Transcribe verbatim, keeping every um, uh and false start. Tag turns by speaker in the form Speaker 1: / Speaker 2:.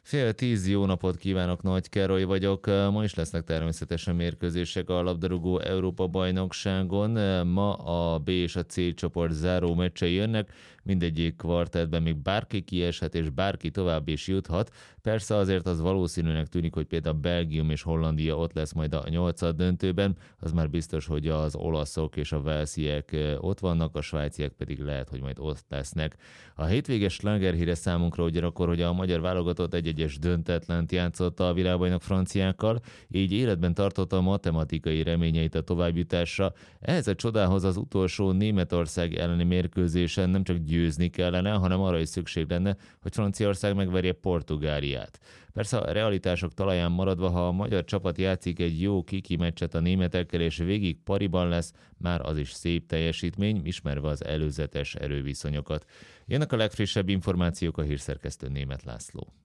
Speaker 1: Fél tíz, jó napot kívánok, Nagy Károly vagyok. Ma is lesznek természetesen mérkőzések a labdarúgó Európa-bajnokságon. Ma a B és a C csoport záró meccsei jönnek, mindegyik kvartettben még bárki kieshet és bárki tovább is juthat. Persze azért az valószínűnek tűnik, hogy például Belgium és Hollandia ott lesz majd a nyolcad döntőben, az már biztos, hogy az olaszok és a walesiek ott vannak, a svájciek pedig lehet, hogy majd ott lesznek. A hétvéges slágerhíre számunkra ugyanakkor, hogy a magyar válogatott egy-egyes döntetlent játszott a világbajnok franciákkal, így életben tartotta a matematikai reményeit a továbbjutásra. Ehhez a csodához az utolsó Németország elleni mérkőzésen nem csak győzni kellene, hanem arra is szükség lenne, hogy Franciaország megverje Portugáliát. Persze a realitások talaján maradva, ha a magyar csapat játszik egy jó kiki meccset a németekkel és végig pariban lesz, már az is szép teljesítmény, ismerve az előzetes erőviszonyokat. Jönnek a legfrissebb információk, a hírszerkesztő Németh László.